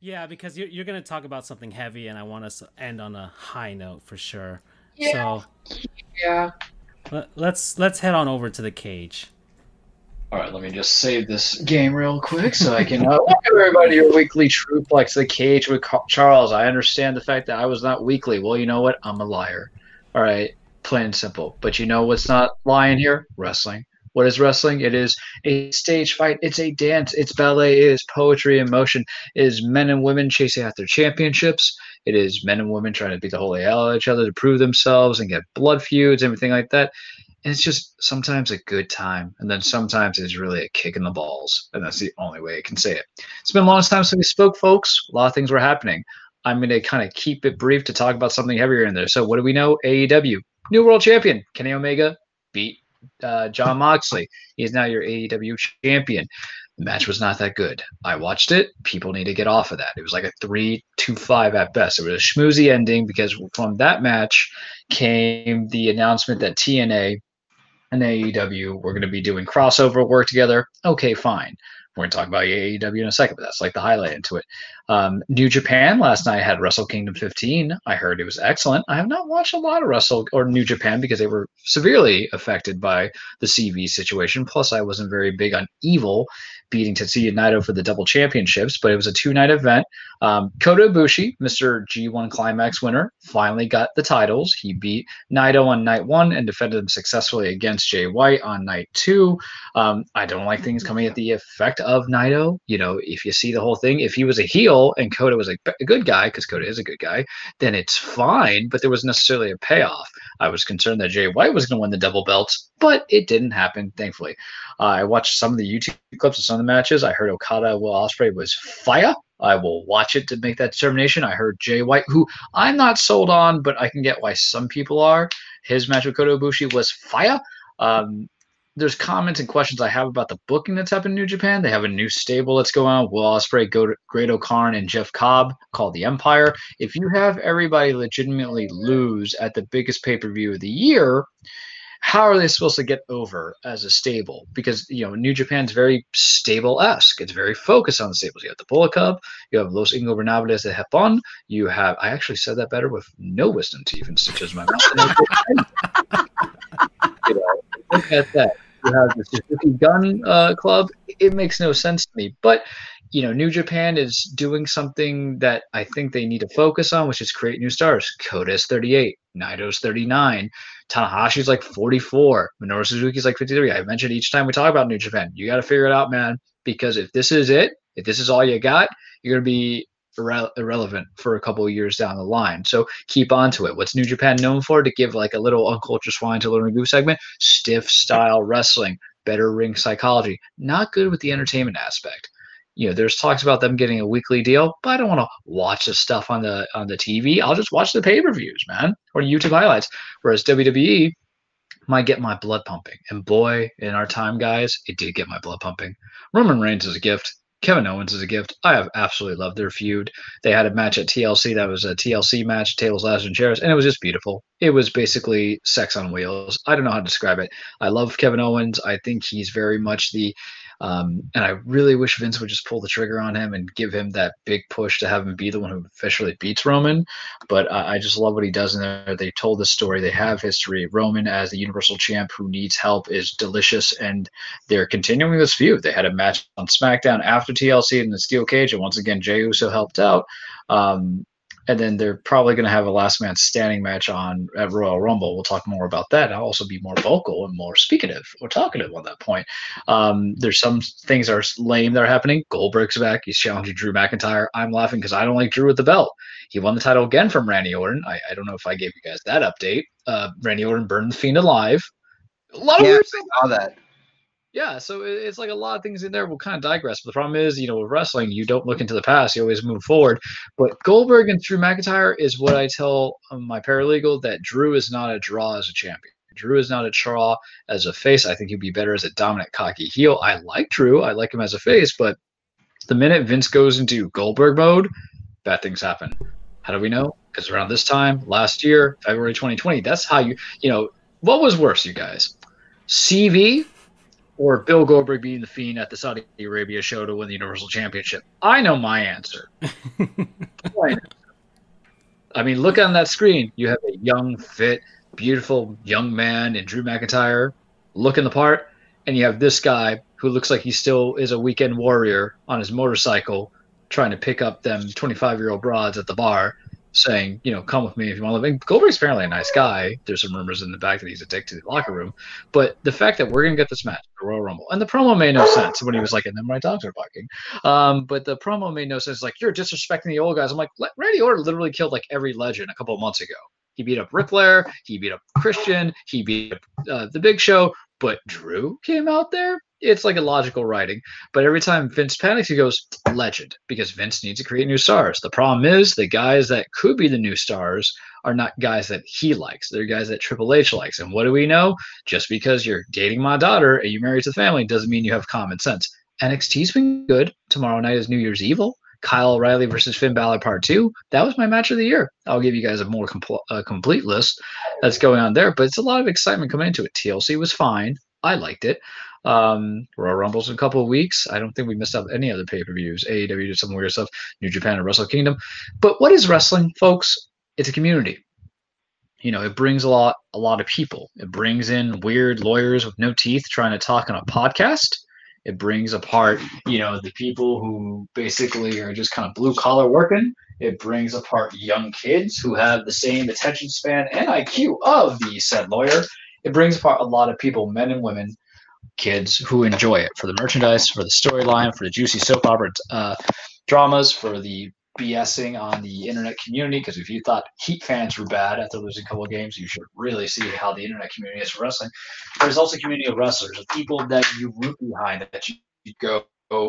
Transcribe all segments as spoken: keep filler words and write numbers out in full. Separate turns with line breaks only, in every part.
Yeah, because you're, you're going to talk about something heavy, and I want us to end on a high note for sure.
Yeah,
So
yeah.
let, let's let's head on over to the cage.
All right, let me just save this game real quick so I can uh, welcome everybody to your weekly Truplex, the cage with Ca- Charles. I understand the fact that I was not weekly. Well, you know what? I'm a liar. All right, plain and simple. But you know what's not lying here? Wrestling. What is wrestling? It is a stage fight. It's a dance. It's ballet. It is poetry in motion. It is men and women chasing after championships. It is men and women trying to beat the holy hell out of each other to prove themselves and get blood feuds, everything like that. And it's just sometimes a good time, and then sometimes it's really a kick in the balls, and that's the only way I can say it. It's been a long time since we spoke, folks. A lot of things were happening. I'm going to kind of keep it brief to talk about something heavier in there. So, what do we know? A E W, new world champion, Kenny Omega beat uh, John Moxley. He is now your A E W champion. The match was not that good. I watched it. People need to get off of that. It was like a three two five at best. It was a schmoozy ending because from that match came the announcement that T N A and A E W, we're going to be doing crossover work together. Okay, fine. We're going to talk about A E W in a second, but that's like the highlight into it. Um, New Japan last night had Wrestle Kingdom fifteen. I heard it was excellent. I have not watched a lot of Wrestle or New Japan because they were severely affected by the C V situation. Plus, I wasn't very big on Evil beating Tetsuya Naito for the double championships, but it was a two night event. Um, Kota Ibushi, Mister G one Climax winner, finally got the titles. He beat Naito on night one and defended him successfully against Jay White on night two. Um, I don't like things coming at the effect of Naito. You know, if you see the whole thing, if he was a heel and Kota was a, a good guy, because Kota is a good guy, then it's fine, but there was necessarily a payoff. I was concerned that Jay White was going to win the double belts, but it didn't happen, thankfully. Uh, I watched some of the YouTube clips of some of the matches. I heard Okada Will Ospreay was fire. I will watch it to make that determination. I heard Jay White, who I'm not sold on, but I can get why some people are. His match with Kota Ibushi was fire. Um, there's comments and questions I have about the booking that's happened in New Japan. They have a new stable that's going on. Will Ospreay, go to Great O'Karn, and Jeff Cobb called the Empire. If you have everybody legitimately lose at the biggest pay per view of the year, how are they supposed to get over as a stable? Because you know New Japan's very stable esque. It's very focused on the stables. You have the Bullet Club, you have Los Ingobernables de Japón. You have I actually said that better with no wisdom teeth and stitches in my mouth. You know, look at that. You have the Suzuki Gun uh, Club. It makes no sense to me, but you know, New Japan is doing something that I think they need to focus on, which is create new stars. Koda's thirty-eight, Naito's thirty-nine, Tanahashi's like forty-four, Minoru Suzuki's like fifty-three. I mentioned each time we talk about New Japan, you got to figure it out, man, because if this is it, if this is all you got, you're going to be irre- irrelevant for a couple of years down the line. So keep on to it. What's New Japan known for? To give like a little Uncultured Swine to Little Magoo segment? Stiff style wrestling, better ring psychology. Not good with the entertainment aspect. You know, there's talks about them getting a weekly deal, but I don't want to watch the stuff on the on the T V. I'll just watch the pay-per-views, man, or YouTube highlights. Whereas W W E might get my blood pumping. And boy, in our time, guys, it did get my blood pumping. Roman Reigns is a gift. Kevin Owens is a gift. I have absolutely loved their feud. They had a match at T L C that was a T L C match, Tables, Ladders, and Chairs, and it was just beautiful. It was basically sex on wheels. I don't know how to describe it. I love Kevin Owens. I think he's very much the um, and I really wish Vince would just pull the trigger on him and give him that big push to have him be the one who officially beats Roman. But uh, I just love what he does in there. They told the story. They have history. Roman as the Universal Champ who needs help is delicious, and they're continuing this feud. They had a match on SmackDown after T L C in the Steel Cage, and once again, Jey Uso helped out. Um, and then they're probably going to have a last man standing match on at Royal Rumble. We'll talk more about that. I'll also be more vocal and more speakative or talkative on that point. Um, there's some things that are lame that are happening. Goldberg's back. He's challenging Drew McIntyre. I'm laughing because I don't like Drew with the belt. He won the title again from Randy Orton. I, I don't know if I gave you guys that update. Uh, Randy Orton burned the Fiend alive. A lot of
Yeah,
weird
I saw that.
Yeah, so it's like a lot of things in there will kind of digress. But the problem is, you know, with wrestling, you don't look into the past; you always move forward. But Goldberg and Drew McIntyre is what I tell um, my paralegal that Drew is not a draw as a champion. Drew is not a draw as a face. I think he'd be better as a dominant, cocky heel. I like Drew. I like him as a face, but the minute Vince goes into Goldberg mode, bad things happen. How do we know? Because around this time last year, February twenty twenty, that's how you, you know, what was worse, you guys? C V or Bill Goldberg being the Fiend at the Saudi Arabia show to win the Universal Championship? I know my answer. I mean, look on that screen. You have a young, fit, beautiful young man in Drew McIntyre looking the part, and you have this guy who looks like he still is a weekend warrior on his motorcycle trying to pick up them twenty-five-year-old broads at the bar saying, you know, come with me if you want to live. And Goldberg's apparently a nice guy. There's some rumors in the back that he's a dick to the locker room. But the fact that we're going to get this match, the Royal Rumble, and the promo made no sense when he was like, and then my dogs are barking. Um, but the promo made no sense. Like, you're disrespecting the old guys. I'm like, Randy Orton literally killed like every legend a couple of months ago. He beat up Ric Flair. He beat up Christian. He beat up uh, The Big Show. But Drew came out there. It's like a logical writing. But every time Vince panics, he goes, legend, because Vince needs to create new stars. The problem is the guys that could be the new stars are not guys that he likes. They're guys that Triple H likes. And what do we know? Just because you're dating my daughter and you married to the family doesn't mean you have common sense. N X T's been good. Tomorrow night is New Year's Evil. Kyle O'Reilly versus Finn Balor Part two. That was my match of the year. I'll give you guys a more compl- a complete list that's going on there. But it's a lot of excitement coming into it. T L C was fine. I liked it. Um, Royal Rumbles in a couple of weeks. I don't think we missed out any other pay-per-views. A E W did some weird stuff. New Japan and Wrestle Kingdom. But what is wrestling, folks? It's a community. You know, it brings a lot, a lot of people. It brings in weird lawyers with no teeth trying to talk on a podcast. It brings apart, you know, the people who basically are just kind of blue collar working. It brings apart young kids who have the same attention span and I Q of the said lawyer. It brings apart a lot of people, men and women, kids who enjoy it for the merchandise, for the storyline, for the juicy soap opera uh, dramas, for the BSing on the internet community. Because if you thought Heat fans were bad after losing a couple of games, you should really see how the internet community is for wrestling. There's also a community of wrestlers, of people that you root behind, that you go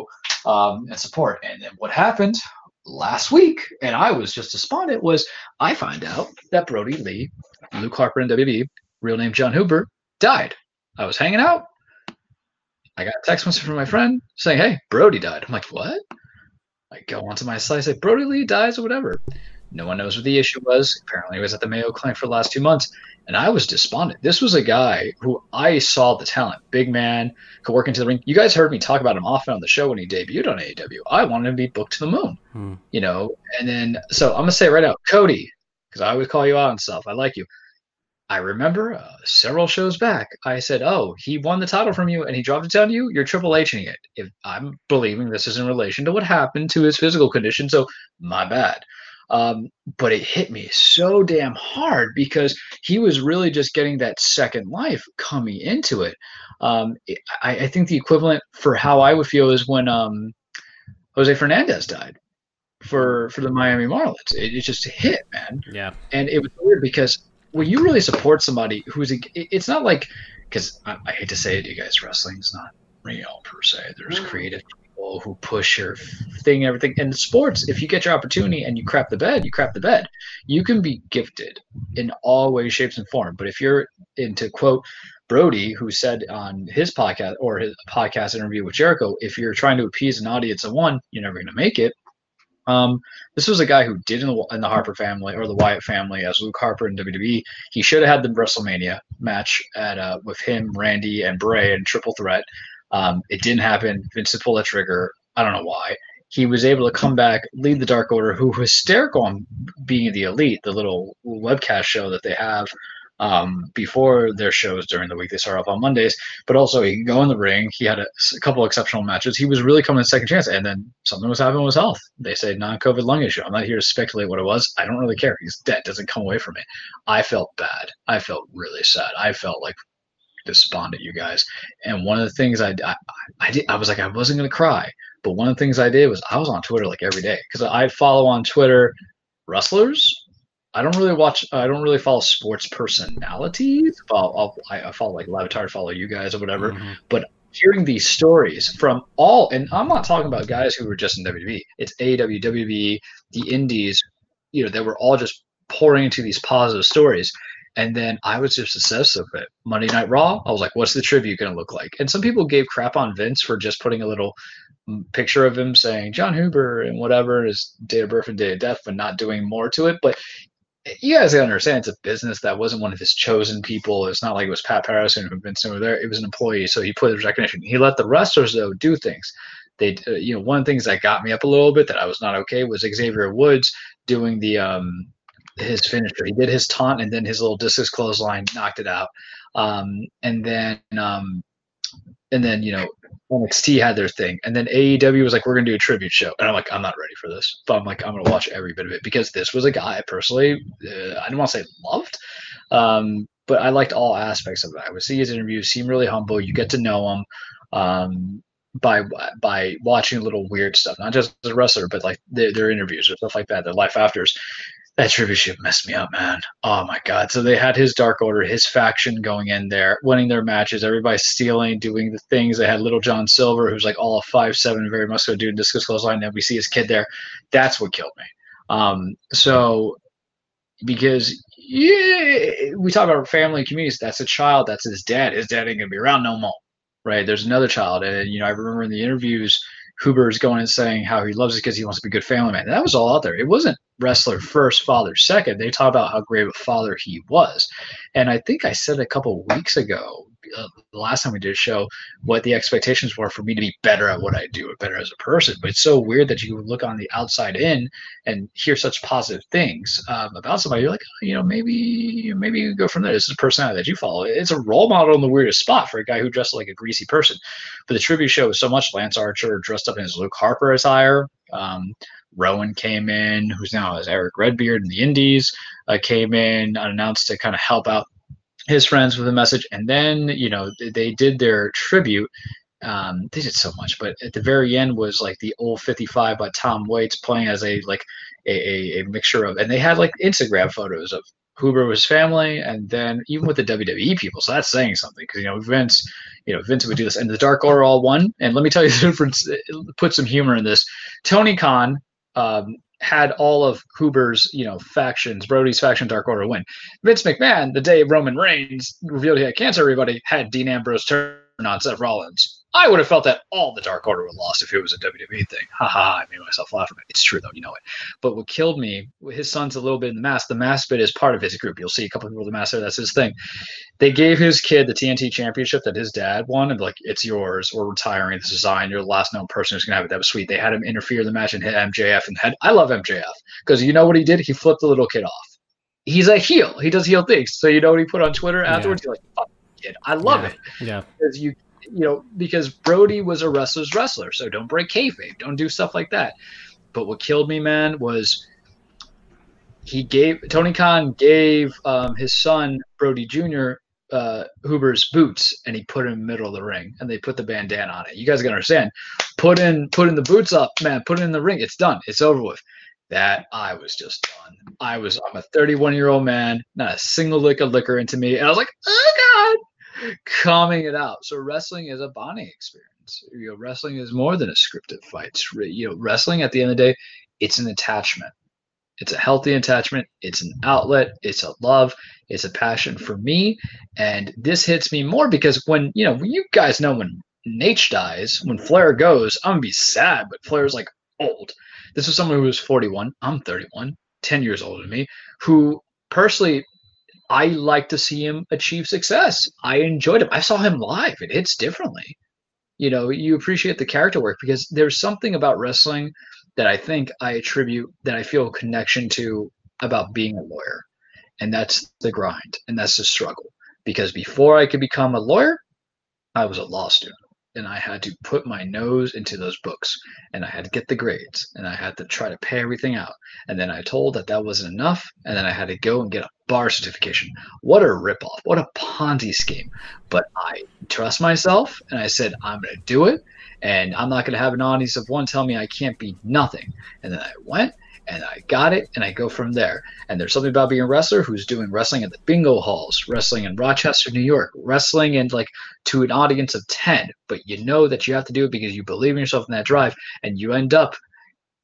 um, and support. And then what happened last week, and I was just despondent, was I find out that Brody Lee, Luke Harper in W W E, real name John Huber, died. I was hanging out. I got a text message from my friend saying, hey, Brody died. I'm like, what? I go onto my site, say, Brody Lee dies or whatever. No one knows what the issue was. Apparently, he was at the Mayo Clinic for the last two months. And I was despondent. This was a guy who I saw the talent. Big man, could work into the ring. You guys heard me talk about him often on the show when he debuted on A E W. I wanted him to be booked to the moon. Hmm. You know, and then, so I'm going to say right now, Cody, because I always call you out and stuff. I like you. I remember uh, several shows back, I said, oh, he won the title from you and he dropped it down to you. You're Triple H-ing it. If I'm believing this is in relation to what happened to his physical condition, so my bad. Um, but it hit me so damn hard because he was really just getting that second life coming into it. Um, it I, I think the equivalent for how I would feel is when um, Jose Fernandez died for, for the Miami Marlins. It, it just hit, man.
Yeah.
And it was weird because when you really support somebody who's a, it's not like, because I, I hate to say it to you guys, wrestling's not real per se. There's creative people who push your thing and everything. In sports, if you get your opportunity and you crap the bed, you crap the bed. You can be gifted in all ways, shapes, and form. But if you're, into quote Brody, who said on his podcast or his podcast interview with Jericho, if you're trying to appease an audience of one, you're never going to make it. Um, this was a guy who did in the, in the Harper family or the Wyatt family as Luke Harper in W W E. He should have had the WrestleMania match at uh, with him, Randy, and Bray in Triple Threat. Um, it didn't happen. Vince pulled that trigger. I don't know why. He was able to come back, lead the Dark Order, who was hysterical on being the Elite, the little webcast show that they have um, before their shows during the week. They start off on Mondays, but also he could go in the ring. He had a, a couple of exceptional matches. He was really coming a second chance, and then something was happening with his health. They say non-COVID lung issue. I'm not here to speculate what it was. I don't really care. He's dead. Doesn't come away from it. I felt bad. I felt really sad. I felt like despondent, you guys. And one of the things I, I, I did, I was like, I wasn't going to cry, but one of the things I did was I was on Twitter like every day because I follow on Twitter wrestlers. I don't really watch. I don't really follow sports personalities. I'll, I'll, I follow like Lavatar, follow you guys or whatever. Mm-hmm. But hearing these stories from all, and I'm not talking about guys who were just in W W E. It's A E W, W W E, the Indies. You know, they were all just pouring into these positive stories. And then I was just obsessed with it. Monday Night Raw, I was like, what's the tribute going to look like? And some people gave crap on Vince for just putting a little picture of him saying John Huber and whatever, his date of birth and date of death, but not doing more to it. But you guys gotta understand it's a business. That wasn't one of his chosen people. It's not like it was Pat Patterson who'd been somewhere there. It was an employee, so he put his recognition. He let the wrestlers though do things. They, uh, you know, one of the things that got me up a little bit that I was not okay was Xavier Woods doing the um his finisher. He did his taunt and then his little discus clothesline knocked it out. Um, and then um, and then you know N X T had their thing, and then A E W was like, we're gonna do a tribute show, and I'm like, I'm not ready for this, but I'm like, I'm gonna watch every bit of it because this was a guy I personally, uh, I don't want to say loved, um, but I liked all aspects of it. I would see his interviews, seem really humble. You get to know him. Um, by by watching little weird stuff, not just as a wrestler, but like their, their interviews or stuff like that, their life afters. That tribute ship messed me up, man. Oh my god! So they had his Dark Order, his faction going in there, winning their matches. Everybody stealing, doing the things. They had Little John Silver, who's like all of five seven, very muscular dude, discus clothesline. And we see his kid there. That's what killed me. Um, so because yeah, we talk about family and communities. That's a child. That's his dad. His dad ain't gonna be around no more, right? There's another child, and you know I remember in the interviews, Huber's going and saying how he loves it because he wants to be a good family man. And that was all out there. It wasn't wrestler first, father second. They talk about how great of a father he was. And I think I said a couple of weeks ago, uh, the last time we did a show, what the expectations were for me to be better at what I do, better as a person. But it's so weird that you look on the outside in and hear such positive things um, about somebody. You're like, oh, you know, maybe maybe you go from there. This is a personality that you follow. It's a role model in the weirdest spot for a guy who dressed like a greasy person. But the tribute show was so much. Lance Archer dressed up in his Luke Harper attire. Um, Rowan came in, who's now as Eric Redbeard in the Indies, uh, came in unannounced to kind of help out his friends with a message. And then, you know, they did their tribute. Um, they did so much, but at the very end was like the old fifty-five by Tom Waits playing as a like a, a, a mixture of, and they had like Instagram photos of Huber with his family, and then even with the W W E people. So that's saying something because you know Vince, you know Vince would do this, and the Dark Order all won. And let me tell you the difference. Put some humor in this. Tony Khan um, had all of Huber's, you know, factions, Brody's faction, Dark Order win. Vince McMahon, the day Roman Reigns revealed he had cancer, everybody had Dean Ambrose turn on Seth Rollins. I would have felt that all the Dark Order would have lost if it was a W W E thing. Ha ha, I made myself laugh from it. It's true, though, you know it. But what killed me, his son's a little bit in the mask. The mask bit is part of his group. You'll see a couple of people with the mask there. That's his thing. They gave his kid the T N T championship that his dad won, and like, it's yours. We're retiring. This is Zion. You're the last known person who's going to have it. That was sweet. They had him interfere in the match and hit M J F. And had, I love M J F because you know what he did? He flipped the little kid off. He's a heel. He does heel things. So you know what he put on Twitter afterwards? Yeah. He's like, fuck, kid. I love
yeah.
it.
Yeah.
Because you You know, because Brody was a wrestler's wrestler, so don't break kayfabe, don't do stuff like that. But what killed me, man, was he gave Tony Khan gave um, his son Brody Junior uh, Huber's boots, and he put him in the middle of the ring, and they put the bandana on it. You guys gotta understand, put in put in the boots up, man, put it in the ring. It's done. It's over with. That I was just done. I was I'm a thirty-one year old man, not a single lick of liquor into me, and I was like, oh god. Calming it out. So wrestling is a bonding experience. You know, wrestling is more than a scripted fight. You know, wrestling at the end of the day, it's an attachment. It's a healthy attachment. It's an outlet. It's a love. It's a passion for me. And this hits me more because when, you know, you guys know when Nate dies, when Flair goes, I'm going to be sad, but Flair's like old. This was someone who was forty-one. I'm thirty-one, ten years older than me, who personally, I like to see him achieve success. I enjoyed him. I saw him live. It hits differently. You know, you appreciate the character work because there's something about wrestling that I think I attribute, that I feel a connection to about being a lawyer. And that's the grind. And that's the struggle. Because before I could become a lawyer, I was a law student. And I had to put my nose into those books, and I had to get the grades, and I had to try to pay everything out. And then I told that that wasn't enough, and then I had to go and get a bar certification. What a ripoff! What a Ponzi scheme! But I trust myself, and I said I'm going to do it, and I'm not going to have an audience of one tell me I can't be nothing. And then I went. And I got it, and I go from there. And there's something about being a wrestler who's doing wrestling at the bingo halls, wrestling in Rochester, New York, wrestling in like to an audience of ten. But you know that you have to do it because you believe in yourself in that drive, and you end up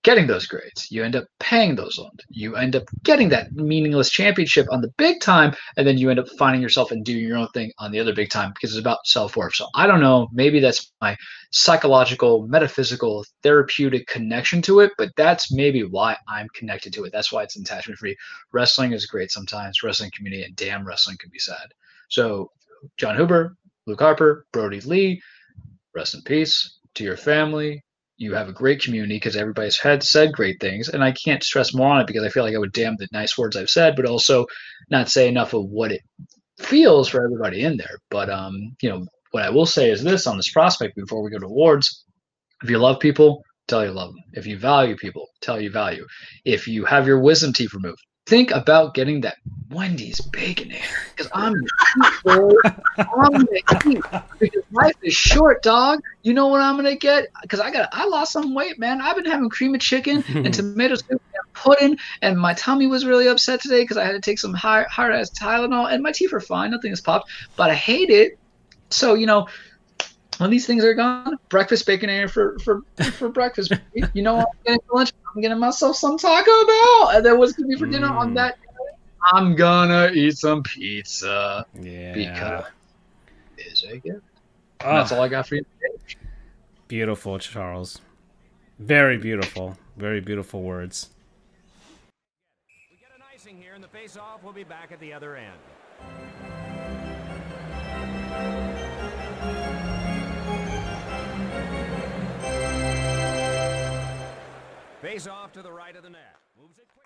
getting those grades. You end up paying those loans. You end up getting that meaningless championship on the big time, and then you end up finding yourself and doing your own thing on the other big time because it's about self worth. So I don't know. Maybe that's my psychological, metaphysical, therapeutic connection to it, but that's maybe why I'm connected to it. That's why it's attachment free. Wrestling is great sometimes, wrestling community, and damn, wrestling can be sad. So, John Huber, Luke Harper, Brody Lee, rest in peace to your family. You have a great community because everybody's had said great things, and I can't stress more on it because I feel like I would damn the nice words I've said, but also not say enough of what it feels for everybody in there. But um, you know, what I will say is this on this prospect before we go to awards: if you love people, tell you love them. If you value people, tell you value. If you have your wisdom teeth removed, think about getting that Wendy's Baconator because I'm gonna eat, I'm gonna eat because life is short, dog. You know what I'm gonna get? Because I got I lost some weight, man. I've been having cream of chicken and tomato soup and pudding, and my tummy was really upset today because I had to take some hard hard ass Tylenol, and my teeth are fine, nothing has popped, but I hate it. So you know. When these things are gone, breakfast Baconator for for for breakfast. You know what I'm getting for lunch? I'm getting myself some Taco Bell, and then what's gonna be for dinner
Mm.
on that? I'm gonna eat some pizza.
Yeah.
Because it's a gift.
Oh,
That's all I got for you today.
beautiful, Charles. Very beautiful. Very beautiful words.
We get an icing here, and the face-off will be back at the other end. Face off to the right of the net. Moves it quick.